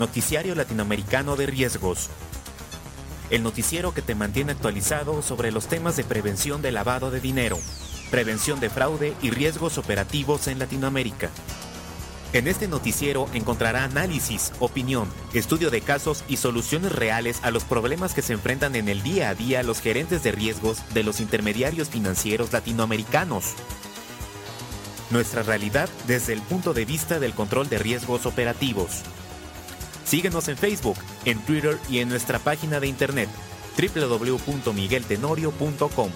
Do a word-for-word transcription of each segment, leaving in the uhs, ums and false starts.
Noticiario Latinoamericano de Riesgos. El noticiero que te mantiene actualizado sobre los temas de prevención de lavado de dinero, prevención de fraude y riesgos operativos en Latinoamérica. En este noticiero encontrará análisis, opinión, estudio de casos y soluciones reales a los problemas que se enfrentan en el día a día los gerentes de riesgos de los intermediarios financieros latinoamericanos. Nuestra realidad desde el punto de vista del control de riesgos operativos. Síguenos en Facebook, en Twitter y en nuestra página de internet doble u doble u doble u punto miguel tenorio punto com.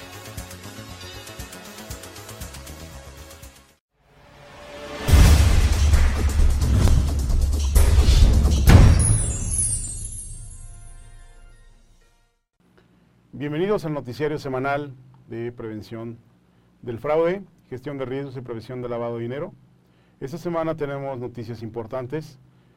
Bienvenidos al noticiario semanal de prevención del fraude, gestión de riesgos y prevención del lavado de dinero. Esta semana tenemos noticias importantes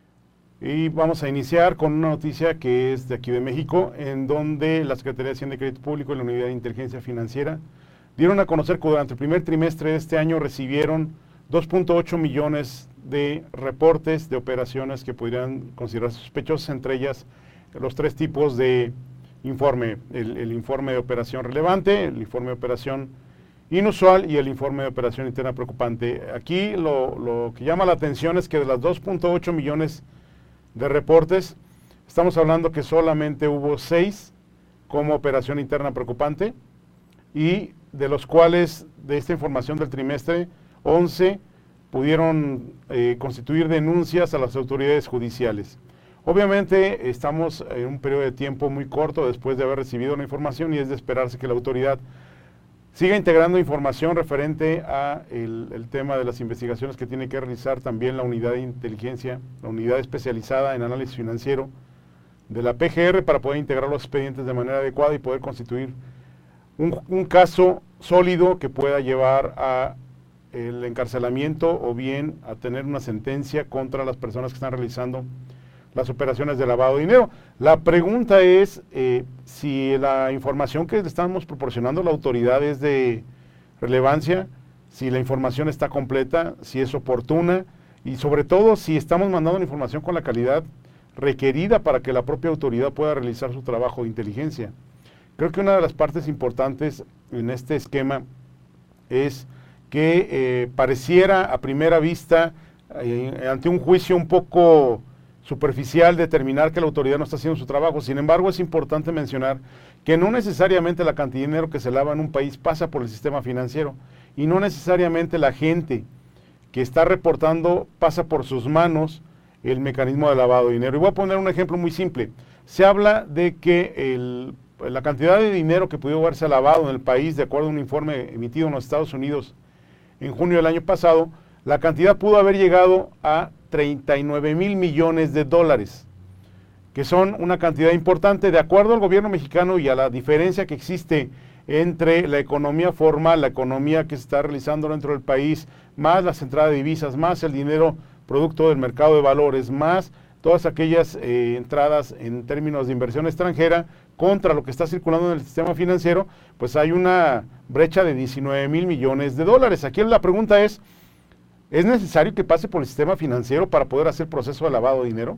y vamos a iniciar con una noticia que es de aquí de México, en donde la Secretaría de Hacienda y Crédito Público y la Unidad de Inteligencia Financiera dieron a conocer que durante el primer trimestre de este año recibieron dos punto ocho millones de reportes de operaciones que podrían considerarse sospechosas, entre ellas los tres tipos de informe, el, el informe de operación relevante, el informe de operación inusual y el informe de operación interna preocupante. Aquí lo, lo que llama la atención es que de las dos punto ocho millones de reportes, estamos hablando que solamente hubo seis como operación interna preocupante, y de los cuales, de esta información del trimestre, once pudieron eh, constituir denuncias a las autoridades judiciales. Obviamente estamos en un periodo de tiempo muy corto después de haber recibido la información, y es de esperarse que la autoridad siga integrando información referente a el, el tema de las investigaciones que tiene que realizar también la unidad de inteligencia, la unidad especializada en análisis financiero de la P G R, para poder integrar los expedientes de manera adecuada y poder constituir un, un caso sólido que pueda llevar a el encarcelamiento o bien a tener una sentencia contra las personas que están realizando las operaciones de lavado de dinero. La pregunta es eh, si la información que le estamos proporcionando a la autoridad es de relevancia, si la información está completa, si es oportuna, y sobre todo si estamos mandando la información con la calidad requerida para que la propia autoridad pueda realizar su trabajo de inteligencia. Creo que una de las partes importantes en este esquema es que eh, pareciera a primera vista, eh, ante un juicio un poco superficial, determinar que la autoridad no está haciendo su trabajo. Sin embargo, es importante mencionar que no necesariamente la cantidad de dinero que se lava en un país pasa por el sistema financiero, y no necesariamente la gente que está reportando pasa por sus manos el mecanismo de lavado de dinero. Y voy a poner un ejemplo muy simple. Se habla de que el, la cantidad de dinero que pudo haberse lavado en el país, de acuerdo a un informe emitido en los Estados Unidos en junio del año pasado, la cantidad pudo haber llegado a treinta y nueve mil millones de dólares, que son una cantidad importante de acuerdo al gobierno mexicano y a la diferencia que existe entre la economía formal, la economía que se está realizando dentro del país, más las entradas de divisas, más el dinero producto del mercado de valores, más todas aquellas eh, entradas en términos de inversión extranjera contra lo que está circulando en el sistema financiero, pues hay una brecha de diecinueve mil millones de dólares. Aquí la pregunta es, ¿es necesario que pase por el sistema financiero para poder hacer proceso de lavado de dinero?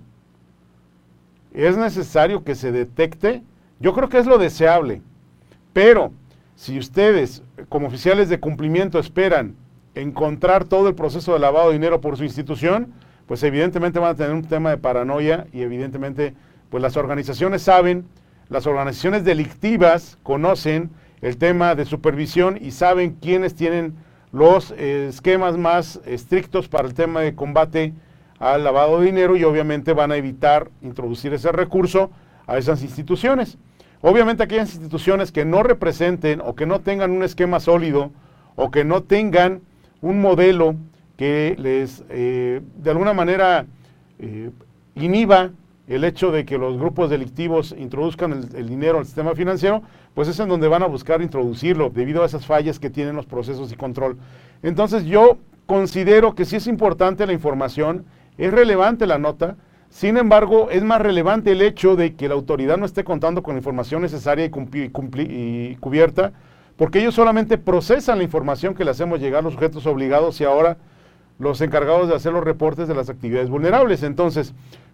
¿Es necesario que se detecte? Yo creo que es lo deseable, pero si ustedes, como oficiales de cumplimiento, esperan encontrar todo el proceso de lavado de dinero por su institución, pues evidentemente van a tener un tema de paranoia, y evidentemente pues las organizaciones saben, las organizaciones delictivas conocen el tema de supervisión y saben quiénes tienen los eh, esquemas más estrictos para el tema de combate al lavado de dinero, y obviamente van a evitar introducir ese recurso a esas instituciones. Obviamente aquellas instituciones que no representen o que no tengan un esquema sólido o que no tengan un modelo que les eh, de alguna manera eh, inhiba el hecho de que los grupos delictivos introduzcan el, el dinero al sistema financiero, pues es en donde van a buscar introducirlo, debido a esas fallas que tienen los procesos y control. Entonces yo considero que sí es importante la información, es relevante la nota, sin embargo es más relevante el hecho de que la autoridad no esté contando con la información necesaria y, cumpli, cumpli, y cubierta, porque ellos solamente procesan la información que le hacemos llegar a los sujetos obligados y ahora los encargados de hacer los reportes de las actividades vulnerables. Entonces,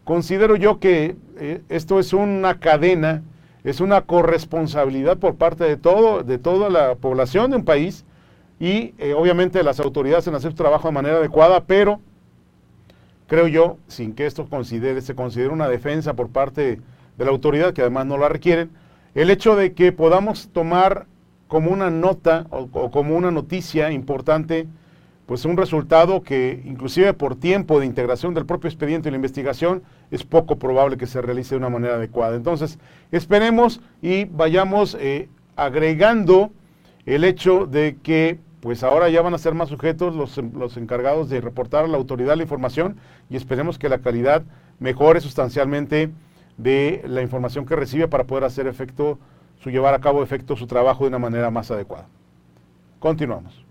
considero yo que eh, esto es una cadena, es una corresponsabilidad por parte de todo, de toda la población de un país y eh, obviamente las autoridades en hacer su trabajo de manera adecuada, pero creo yo, sin que esto considere, se considere una defensa por parte de la autoridad, que además no la requieren, el hecho de que podamos tomar como una nota o, o como una noticia importante, pues un resultado que inclusive por tiempo de integración del propio expediente y la investigación es poco probable que se realice de una manera adecuada. Entonces, esperemos y vayamos eh, agregando el hecho de que pues ahora ya van a ser más sujetos los, los encargados de reportar a la autoridad la información y esperemos que la calidad mejore sustancialmente de la información que recibe para poder hacer efecto, su llevar a cabo efecto su trabajo de una manera más adecuada. Continuamos.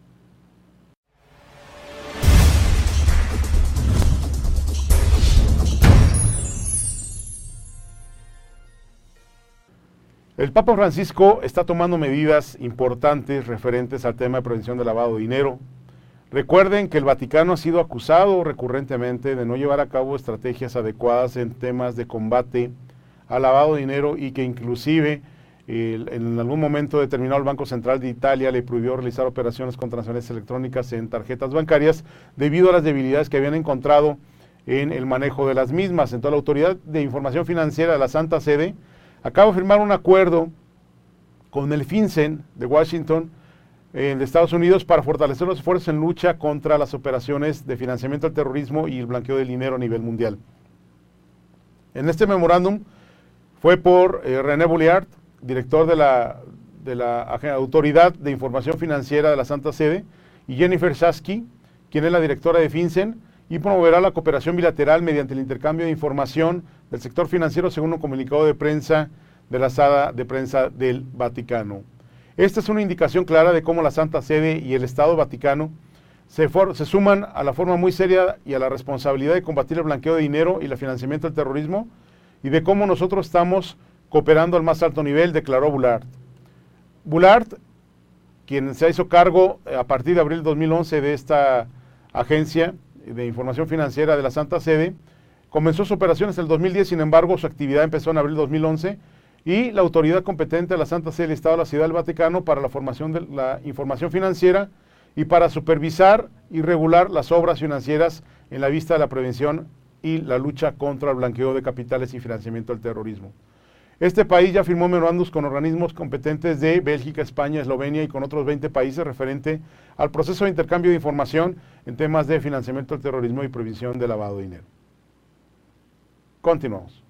El Papa Francisco está tomando medidas importantes referentes al tema de prevención del lavado de dinero. Recuerden que el Vaticano ha sido acusado recurrentemente de no llevar a cabo estrategias adecuadas en temas de combate al lavado de dinero y que inclusive eh, en algún momento determinado el Banco Central de Italia le prohibió realizar operaciones con transferencias electrónicas en tarjetas bancarias debido a las debilidades que habían encontrado en el manejo de las mismas. Entonces la Autoridad de Información Financiera de la Santa Sede acaba de firmar un acuerdo con el FinCEN de Washington, eh, de Estados Unidos, para fortalecer los esfuerzos en lucha contra las operaciones de financiamiento al terrorismo y el blanqueo del dinero a nivel mundial. En este memorándum fue por eh, René Bouliard, director de la, de la Autoridad de Información Financiera de la Santa Sede, y Jennifer Shasky, quien es la directora de FinCEN, y promoverá la cooperación bilateral mediante el intercambio de información del sector financiero, según un comunicado de prensa de la sala de prensa del Vaticano. Esta es una indicación clara de cómo la Santa Sede y el Estado Vaticano se, for, se suman a la forma muy seria y a la responsabilidad de combatir el blanqueo de dinero y el financiamiento del terrorismo, y de cómo nosotros estamos cooperando al más alto nivel, declaró Bouliard. Bouliard, quien se hizo cargo a partir de abril de dos mil once de esta agencia de información financiera de la Santa Sede, comenzó sus operaciones en el dos mil diez, sin embargo su actividad empezó en abril de dos mil once y la autoridad competente de la Santa Sede del Estado de la Ciudad del Vaticano para la formación de la información financiera y para supervisar y regular las obras financieras en la vista de la prevención y la lucha contra el blanqueo de capitales y financiamiento del terrorismo. Este país ya firmó memorandos con organismos competentes de Bélgica, España, Eslovenia y con otros veinte países referente al proceso de intercambio de información en temas de financiamiento del terrorismo y prevención de lavado de dinero. Continuamos.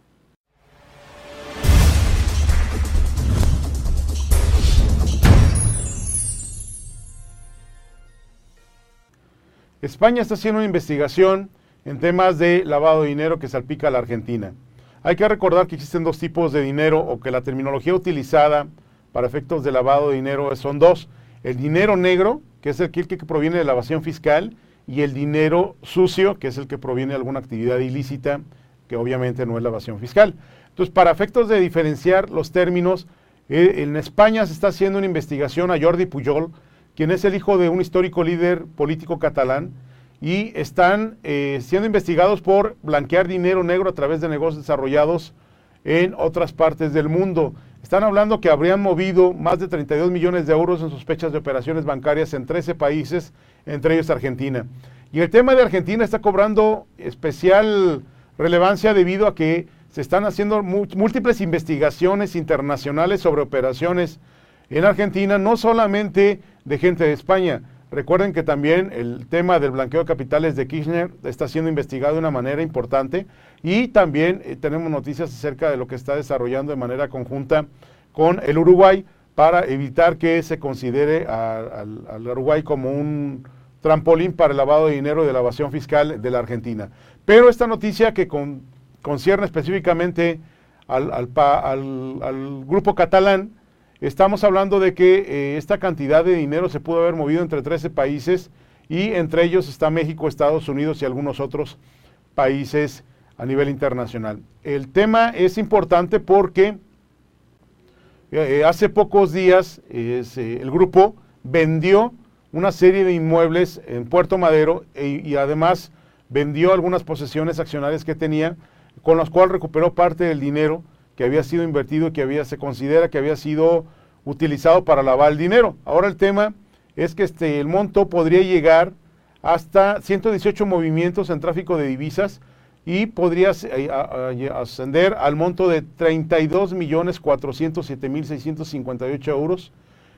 España está haciendo una investigación en temas de lavado de dinero que salpica a la Argentina. Hay que recordar que existen dos tipos de dinero, o que la terminología utilizada para efectos de lavado de dinero son dos. El dinero negro, que es el que, el que proviene de la evasión fiscal, y el dinero sucio, que es el que proviene de alguna actividad ilícita, que obviamente no es la evasión fiscal. Entonces, para efectos de diferenciar los términos, eh, en España se está haciendo una investigación a Jordi Pujol, quien es el hijo de un histórico líder político catalán, y están eh, siendo investigados por blanquear dinero negro a través de negocios desarrollados en otras partes del mundo. Están hablando que habrían movido más de treinta y dos millones de euros en sospechas de operaciones bancarias en trece países, entre ellos Argentina. Y el tema de Argentina está cobrando especial relevancia debido a que se están haciendo múltiples investigaciones internacionales sobre operaciones en Argentina, no solamente de gente de España. Recuerden que también el tema del blanqueo de capitales de Kirchner está siendo investigado de una manera importante, y también eh, tenemos noticias acerca de lo que está desarrollando de manera conjunta con el Uruguay para evitar que se considere al, al Uruguay como un trampolín para el lavado de dinero y de la evasión fiscal de la Argentina. Pero esta noticia que con, concierne específicamente al, al, al, al grupo catalán, estamos hablando de que eh, esta cantidad de dinero se pudo haber movido entre trece países, y entre ellos está México, Estados Unidos y algunos otros países a nivel internacional. El tema es importante porque eh, hace pocos días eh, se, el grupo vendió una serie de inmuebles en Puerto Madero e, y además vendió algunas posesiones accionarias que tenía con los cuales recuperó parte del dinero que había sido invertido y que había, se considera que había sido utilizado para lavar el dinero. Ahora el tema es que este, el monto podría llegar hasta ciento dieciocho movimientos en tráfico de divisas y podría ascender al monto de treinta y dos millones cuatrocientos siete mil seiscientos cincuenta y ocho euros.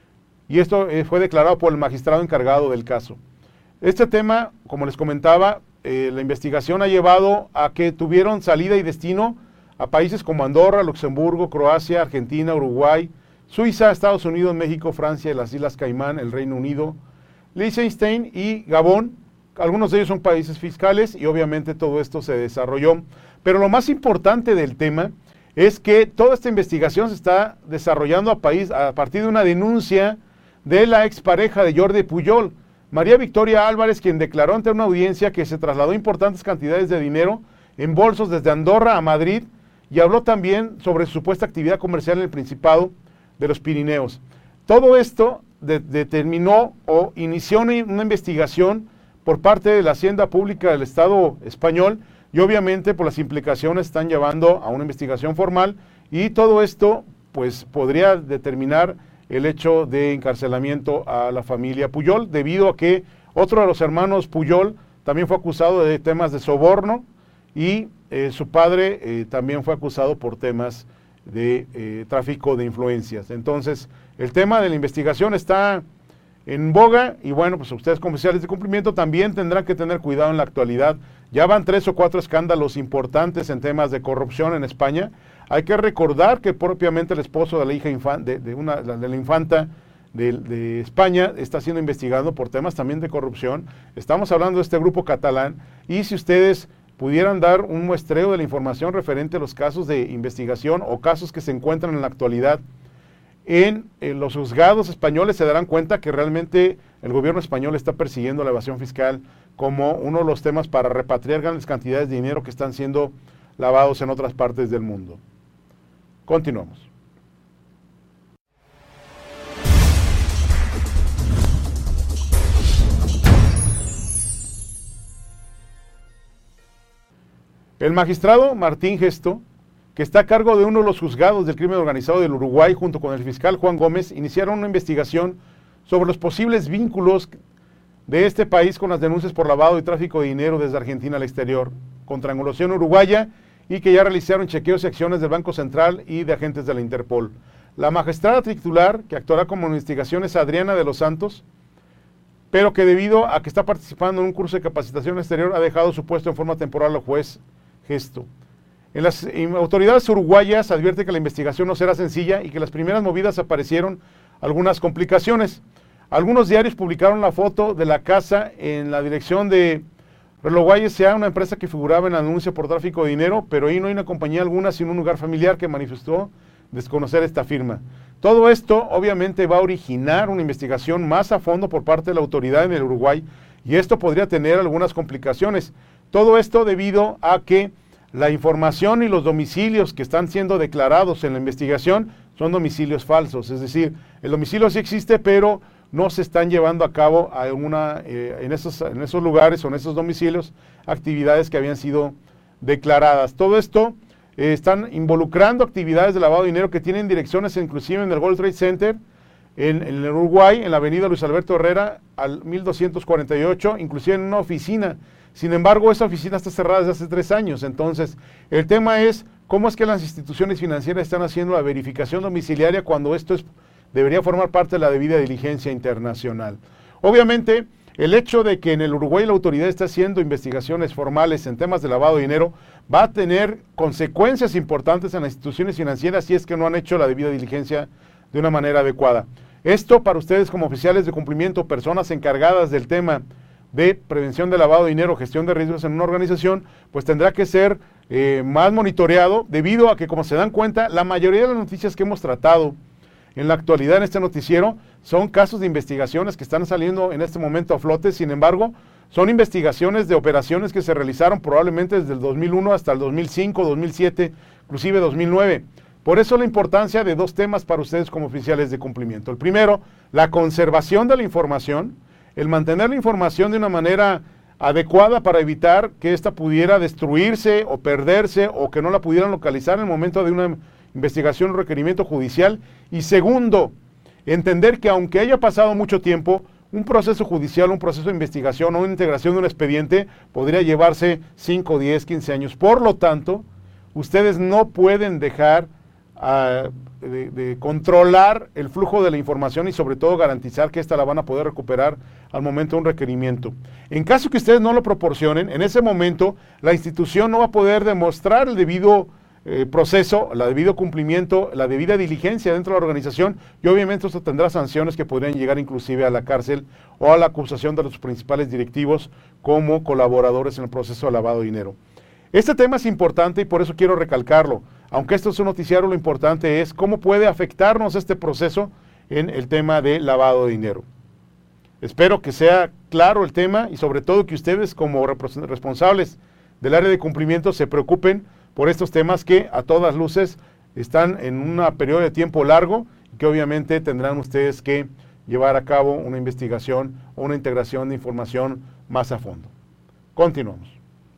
Y esto eh, fue declarado por el magistrado encargado del caso. Este tema, como les comentaba, eh, la investigación ha llevado a que tuvieron salida y destino a países como Andorra, Luxemburgo, Croacia, Argentina, Uruguay, Suiza, Estados Unidos, México, Francia, las Islas Caimán, el Reino Unido, Liechtenstein y Gabón. Algunos de ellos son países fiscales y obviamente todo esto se desarrolló. Pero lo más importante del tema es que toda esta investigación se está desarrollando a, país, a partir de una denuncia de la expareja de Jordi Pujol, María Victoria Álvarez, quien declaró ante una audiencia que se trasladó importantes cantidades de dinero en bolsos desde Andorra a Madrid y habló también sobre su supuesta actividad comercial en el Principado de los Pirineos. Todo esto de, determinó o inició una, una investigación por parte de la Hacienda Pública del Estado español y obviamente por las implicaciones están llevando a una investigación formal y todo esto pues podría determinar el hecho de encarcelamiento a la familia Pujol, debido a que otro de los hermanos Pujol también fue acusado de temas de soborno y eh, su padre eh, también fue acusado por temas de eh, tráfico de influencias. Entonces, el tema de la investigación está en boga y bueno, pues ustedes como oficiales de cumplimiento también tendrán que tener cuidado en la actualidad. Ya van tres o cuatro escándalos importantes en temas de corrupción en España. Hay que recordar que propiamente el esposo de la hija infan, de, de, una, de la infanta de, de España está siendo investigado por temas también de corrupción. Estamos hablando de este grupo catalán y si ustedes pudieran dar un muestreo de la información referente a los casos de investigación o casos que se encuentran en la actualidad en, en los juzgados españoles, se darán cuenta que realmente el gobierno español está persiguiendo la evasión fiscal como uno de los temas para repatriar grandes cantidades de dinero que están siendo lavados en otras partes del mundo. Continuamos. El magistrado Martín Gesto, que está a cargo de uno de los juzgados del crimen organizado del Uruguay, junto con el fiscal Juan Gómez, iniciaron una investigación sobre los posibles vínculos de este país con las denuncias por lavado y tráfico de dinero desde Argentina al exterior, con triangulación uruguaya, y que ya realizaron chequeos y acciones del Banco Central y de agentes de la Interpol. La magistrada titular, que actuará como investigación, es Adriana de los Santos, pero que debido a que está participando en un curso de capacitación exterior, ha dejado su puesto en forma temporal al juez Gesto. En las en autoridades uruguayas advierte que la investigación no será sencilla y que las primeras movidas aparecieron algunas complicaciones. Algunos diarios publicaron la foto de la casa en la dirección de Reloguay S A, una empresa que figuraba en el anuncio por tráfico de dinero, pero ahí no hay una compañía alguna, sino un lugar familiar que manifestó desconocer esta firma. Todo esto obviamente va a originar una investigación más a fondo por parte de la autoridad en el Uruguay y esto podría tener algunas complicaciones. Todo esto debido a que la información y los domicilios que están siendo declarados en la investigación son domicilios falsos, es decir, el domicilio sí existe, pero no se están llevando a cabo alguna, eh, en, esos, en esos lugares o en esos domicilios actividades que habían sido declaradas. Todo esto eh, están involucrando actividades de lavado de dinero que tienen direcciones inclusive en el World Trade Center, en, en el Uruguay, en la avenida Luis Alberto Herrera, al mil doscientos cuarenta y ocho, inclusive en una oficina. Sin embargo, esa oficina está cerrada desde hace tres años. Entonces, el tema es cómo es que las instituciones financieras están haciendo la verificación domiciliaria cuando esto es debería formar parte de la debida diligencia internacional. Obviamente, el hecho de que en el Uruguay la autoridad esté haciendo investigaciones formales en temas de lavado de dinero va a tener consecuencias importantes en las instituciones financieras si es que no han hecho la debida diligencia de una manera adecuada. Esto para ustedes como oficiales de cumplimiento, personas encargadas del tema de prevención de lavado de dinero, gestión de riesgos en una organización, pues tendrá que ser eh, más monitoreado debido a que, como se dan cuenta, la mayoría de las noticias que hemos tratado en la actualidad en este noticiero son casos de investigaciones que están saliendo en este momento a flote. Sin embargo, son investigaciones de operaciones que se realizaron probablemente desde el dos mil uno hasta el dos mil cinco, dos mil siete, inclusive dos mil nueve. Por eso la importancia de dos temas para ustedes como oficiales de cumplimiento. El primero, la conservación de la información, el mantener la información de una manera adecuada para evitar que ésta pudiera destruirse o perderse o que no la pudieran localizar en el momento de una investigación o requerimiento judicial. Y segundo, entender que aunque haya pasado mucho tiempo, un proceso judicial, un proceso de investigación o una integración de un expediente podría llevarse cinco, diez, quince años. Por lo tanto, ustedes no pueden dejar uh, de, de controlar el flujo de la información y sobre todo garantizar que ésta la van a poder recuperar al momento de un requerimiento. En caso que ustedes no lo proporcionen, en ese momento la institución no va a poder demostrar el debido eh, proceso, el debido cumplimiento, la debida diligencia dentro de la organización y obviamente esto tendrá sanciones que podrían llegar inclusive a la cárcel o a la acusación de los principales directivos como colaboradores en el proceso de lavado de dinero. Este tema es importante y por eso quiero recalcarlo. Aunque esto es un noticiario, lo importante es cómo puede afectarnos este proceso en el tema de lavado de dinero. Espero que sea claro el tema y sobre todo que ustedes como responsables del área de cumplimiento se preocupen por estos temas que a todas luces están en un periodo de tiempo largo y que obviamente tendrán ustedes que llevar a cabo una investigación o una integración de información más a fondo. Continuamos.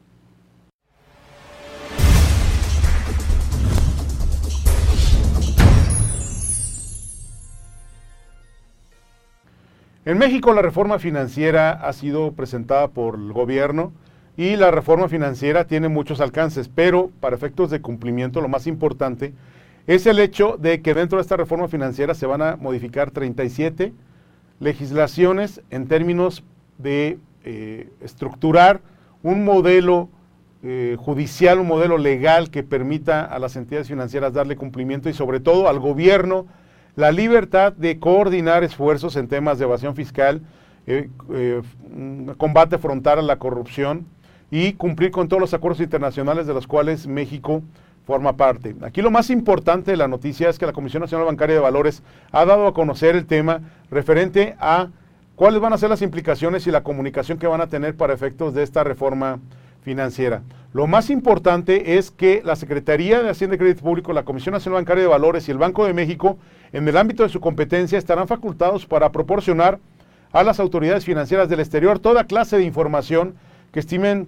En México la reforma financiera ha sido presentada por el gobierno y la reforma financiera tiene muchos alcances, pero para efectos de cumplimiento lo más importante es el hecho de que dentro de esta reforma financiera se van a modificar treinta y siete legislaciones en términos de eh, estructurar un modelo eh, judicial, un modelo legal que permita a las entidades financieras darle cumplimiento y sobre todo al gobierno la libertad de coordinar esfuerzos en temas de evasión fiscal, eh, eh, combate frontal a la corrupción y cumplir con todos los acuerdos internacionales de los cuales México forma parte. Aquí lo más importante de la noticia es que la Comisión Nacional Bancaria de Valores ha dado a conocer el tema referente a cuáles van a ser las implicaciones y la comunicación que van a tener para efectos de esta reforma financiera. Lo más importante es que la Secretaría de Hacienda y Crédito Público, la Comisión Nacional Bancaria de Valores y el Banco de México, en el ámbito de su competencia, estarán facultados para proporcionar a las autoridades financieras del exterior toda clase de información que estimen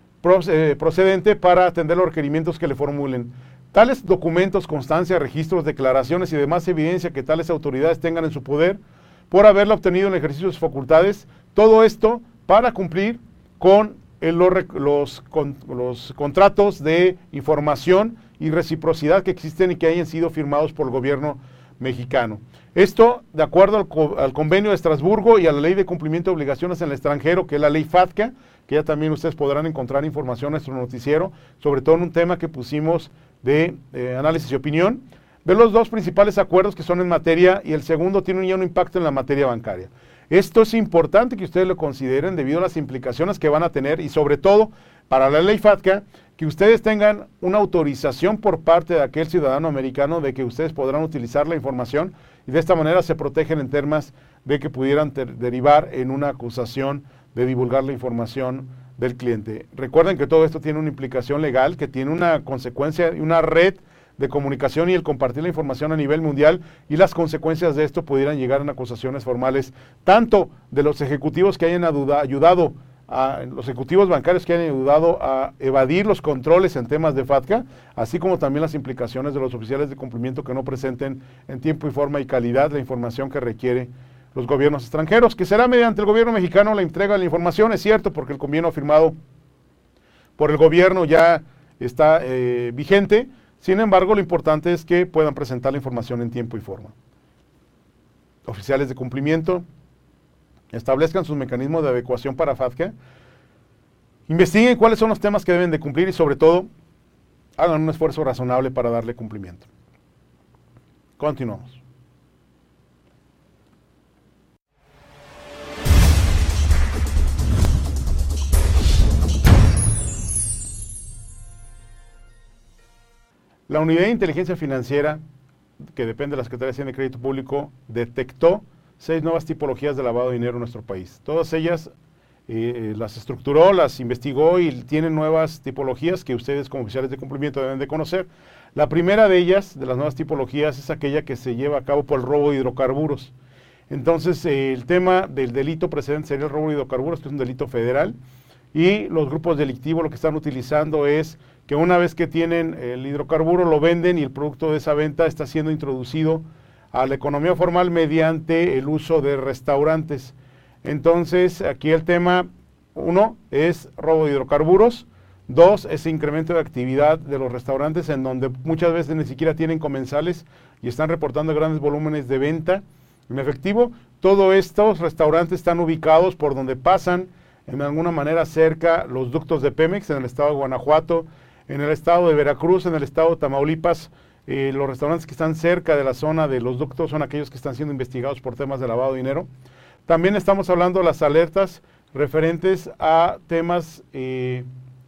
procedente para atender los requerimientos que le formulen. Tales documentos, constancias, registros, declaraciones y demás evidencia que tales autoridades tengan en su poder por haberla obtenido en el ejercicio de sus facultades, todo esto para cumplir con el, los, los, con, los contratos de información y reciprocidad que existen y que hayan sido firmados por el gobierno mexicano. Esto de acuerdo al, al convenio de Estrasburgo y a la ley de cumplimiento de obligaciones en el extranjero, que es la ley FATCA, que ya también ustedes podrán encontrar información en nuestro noticiero, sobre todo en un tema que pusimos de eh, análisis y opinión, de los dos principales acuerdos que son en materia y el segundo tiene ya un impacto en la materia bancaria. Esto es importante que ustedes lo consideren debido a las implicaciones que van a tener y sobre todo para la ley FATCA, que ustedes tengan una autorización por parte de aquel ciudadano americano de que ustedes podrán utilizar la información y de esta manera se protegen en temas de que pudieran derivar en una acusación de divulgar la información del cliente. Recuerden que todo esto tiene una implicación legal, que tiene una consecuencia y una red de comunicación y el compartir la información a nivel mundial y las consecuencias de esto pudieran llegar en acusaciones formales, tanto de los ejecutivos que hayan ayudado, a los ejecutivos bancarios que hayan ayudado a evadir los controles en temas de FATCA, así como también las implicaciones de los oficiales de cumplimiento que no presenten en tiempo y forma y calidad la información que requiere los gobiernos extranjeros, que será mediante el gobierno mexicano la entrega de la información, es cierto, porque el convenio firmado por el gobierno ya está eh, vigente. Sin embargo, lo importante es que puedan presentar la información en tiempo y forma. Oficiales de cumplimiento, establezcan sus mecanismos de adecuación para FATCA, investiguen cuáles son los temas que deben de cumplir y sobre todo, hagan un esfuerzo razonable para darle cumplimiento. Continuamos. La Unidad de Inteligencia Financiera, que depende de la Secretaría de Hacienda y Crédito Público, detectó seis nuevas tipologías de lavado de dinero en nuestro país. Todas ellas eh, las estructuró, las investigó y tienen nuevas tipologías que ustedes como oficiales de cumplimiento deben de conocer. La primera de ellas, de las nuevas tipologías, es aquella que se lleva a cabo por el robo de hidrocarburos. Entonces, eh, el tema del delito precedente sería el robo de hidrocarburos, que es un delito federal, y los grupos delictivos lo que están utilizando es que una vez que tienen el hidrocarburo lo venden y el producto de esa venta está siendo introducido a la economía formal mediante el uso de restaurantes. Entonces, aquí el tema, uno, es robo de hidrocarburos. Dos, es incremento de actividad de los restaurantes en donde muchas veces ni siquiera tienen comensales y están reportando grandes volúmenes de venta en efectivo. Todos estos restaurantes están ubicados por donde pasan en alguna manera cerca los ductos de Pemex en el estado de Guanajuato, en el estado de Veracruz, en el estado de Tamaulipas. Eh, los restaurantes que están cerca de la zona de los ductos son aquellos que están siendo investigados por temas de lavado de dinero. También estamos hablando de las alertas referentes a temas eh,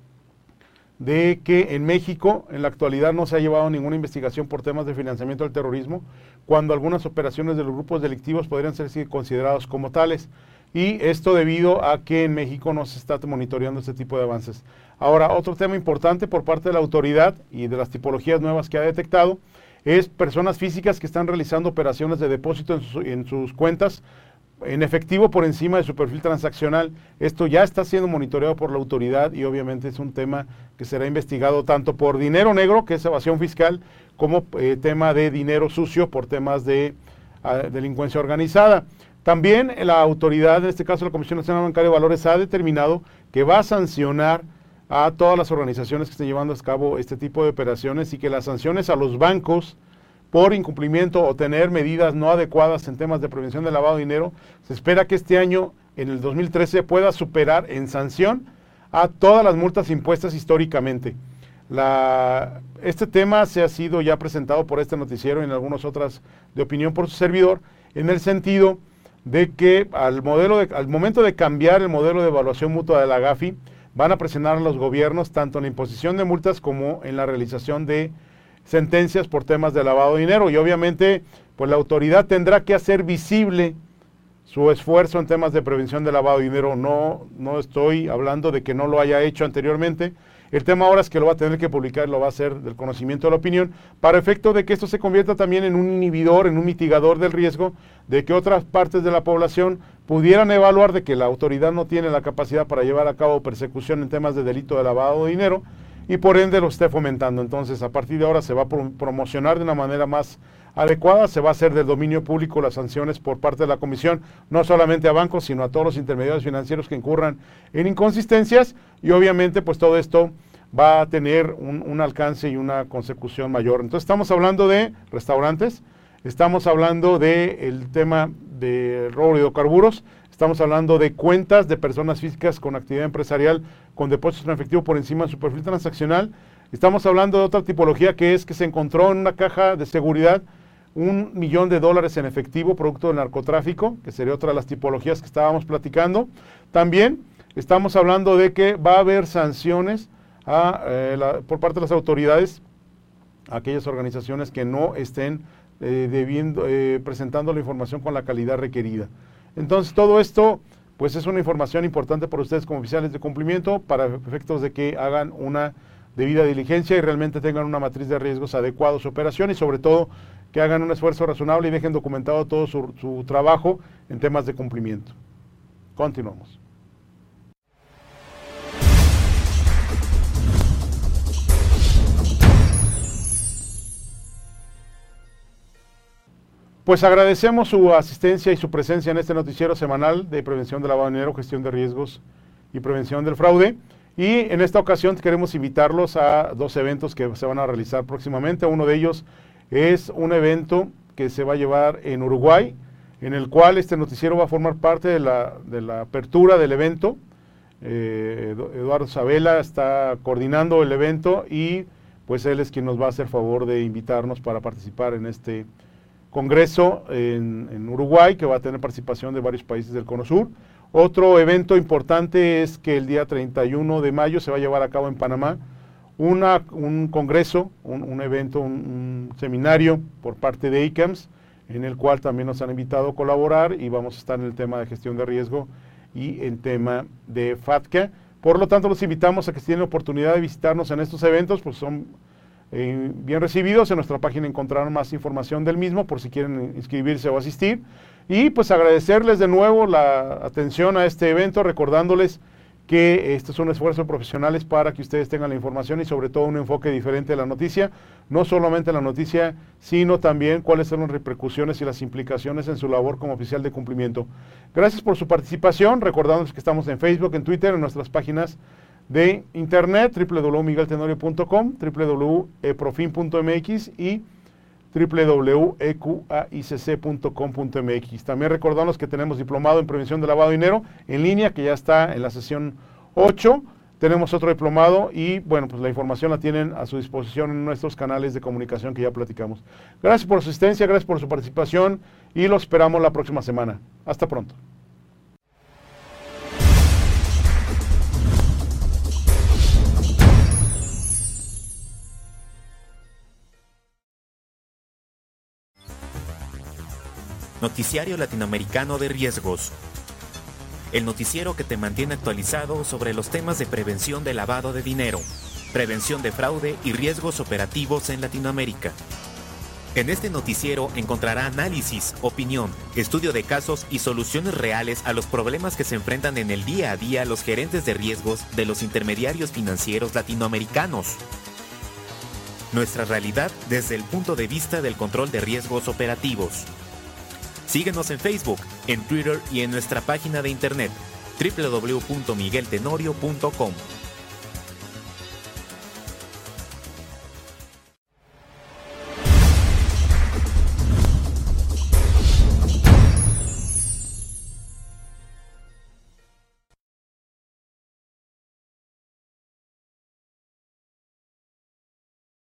de que en México en la actualidad no se ha llevado ninguna investigación por temas de financiamiento del terrorismo, cuando algunas operaciones de los grupos delictivos podrían ser considerados como tales. Y esto debido a que en México no se está monitoreando este tipo de avances. Ahora, otro tema importante por parte de la autoridad y de las tipologías nuevas que ha detectado es personas físicas que están realizando operaciones de depósito en sus, en sus cuentas en efectivo por encima de su perfil transaccional. Esto ya está siendo monitoreado por la autoridad y obviamente es un tema que será investigado tanto por dinero negro, que es evasión fiscal, como eh, tema de dinero sucio por temas de uh, delincuencia organizada. También la autoridad, en este caso la Comisión Nacional Bancaria de Valores, ha determinado que va a sancionar a todas las organizaciones que estén llevando a cabo este tipo de operaciones y que las sanciones a los bancos por incumplimiento o tener medidas no adecuadas en temas de prevención de lavado de dinero, se espera que este año, en el dos mil trece, pueda superar en sanción a todas las multas impuestas históricamente. La, este tema se ha sido ya presentado por este noticiero y en algunas otras de opinión por su servidor, en el sentido de que al, modelo de, al momento de cambiar el modelo de evaluación mutua de la GAFI, van a presionar a los gobiernos tanto en la imposición de multas como en la realización de sentencias por temas de lavado de dinero. Y obviamente, pues la autoridad tendrá que hacer visible su esfuerzo en temas de prevención de lavado de dinero. No, no estoy hablando de que no lo haya hecho anteriormente. El tema ahora es que lo va a tener que publicar, lo va a hacer del conocimiento de la opinión, para efecto de que esto se convierta también en un inhibidor, en un mitigador del riesgo de que otras partes de la población pudieran evaluar de que la autoridad no tiene la capacidad para llevar a cabo persecución en temas de delito de lavado de dinero y por ende lo esté fomentando. Entonces, a partir de ahora se va a pro promocionar de una manera más adecuada, se va a hacer del dominio público las sanciones por parte de la Comisión, no solamente a bancos, sino a todos los intermediarios financieros que incurran en inconsistencias, y obviamente pues todo esto va a tener un, un alcance y una consecución mayor. Entonces estamos hablando de restaurantes, estamos hablando del tema de robo de hidrocarburos, estamos hablando de cuentas de personas físicas con actividad empresarial con depósitos en efectivo por encima de su perfil transaccional, estamos hablando de otra tipología que es que se encontró en una caja de seguridad un millón de dólares en efectivo producto del narcotráfico, que sería otra de las tipologías que estábamos platicando. También estamos hablando de que va a haber sanciones a, eh, la, por parte de las autoridades a aquellas organizaciones que no estén eh, debiendo, eh, presentando la información con la calidad requerida. Entonces todo esto pues es una información importante para ustedes como oficiales de cumplimiento para efectos de que hagan una debida diligencia y realmente tengan una matriz de riesgos adecuada a su operación y sobre todo que hagan un esfuerzo razonable y dejen documentado todo su, su trabajo en temas de cumplimiento. Continuamos. Pues agradecemos su asistencia y su presencia en este noticiero semanal de prevención del lavado de dinero, gestión de riesgos y prevención del fraude. Y en esta ocasión queremos invitarlos a dos eventos que se van a realizar próximamente. Uno de ellos es un evento que se va a llevar en Uruguay, en el cual este noticiero va a formar parte de la, de la apertura del evento. Eh, Eduardo Sabela está coordinando el evento y pues él es quien nos va a hacer favor de invitarnos para participar en este congreso en, en Uruguay, que va a tener participación de varios países del Cono Sur. Otro evento importante es que el día treinta y uno de mayo se va a llevar a cabo en Panamá una, un congreso, un, un evento, un, un seminario por parte de I C A M S, en el cual también nos han invitado a colaborar y vamos a estar en el tema de gestión de riesgo y en tema de FATCA. Por lo tanto, los invitamos a que si tienen oportunidad de visitarnos en estos eventos, pues son eh, bien recibidos. En nuestra página encontrarán más información del mismo por si quieren inscribirse o asistir. Y pues agradecerles de nuevo la atención a este evento, recordándoles que este es un esfuerzo de profesionales para que ustedes tengan la información y sobre todo un enfoque diferente de la noticia, no solamente la noticia, sino también cuáles son las repercusiones y las implicaciones en su labor como oficial de cumplimiento. Gracias por su participación, recordándoles que estamos en Facebook, en Twitter, en nuestras páginas de internet, doble u doble u doble u punto miguel tenorio punto com, doble u doble u doble u punto eprofin punto m x y doble u doble u doble u punto e q a i c c punto com punto m x. También recordamos que tenemos diplomado en prevención de lavado de dinero en línea, que ya está en la sesión ocho. Tenemos otro diplomado y, bueno, pues la información la tienen a su disposición en nuestros canales de comunicación que ya platicamos. Gracias por su asistencia, gracias por su participación y los esperamos la próxima semana. Hasta pronto. Noticiario Latinoamericano de Riesgos. El noticiero que te mantiene actualizado sobre los temas de prevención de lavado de dinero, prevención de fraude y riesgos operativos en Latinoamérica. En este noticiero encontrará análisis, opinión, estudio de casos y soluciones reales a los problemas que se enfrentan en el día a día los gerentes de riesgos de los intermediarios financieros latinoamericanos. Nuestra realidad desde el punto de vista del control de riesgos operativos. Síguenos en Facebook, en Twitter y en nuestra página de internet doble u doble u doble u punto miguel tenorio punto com.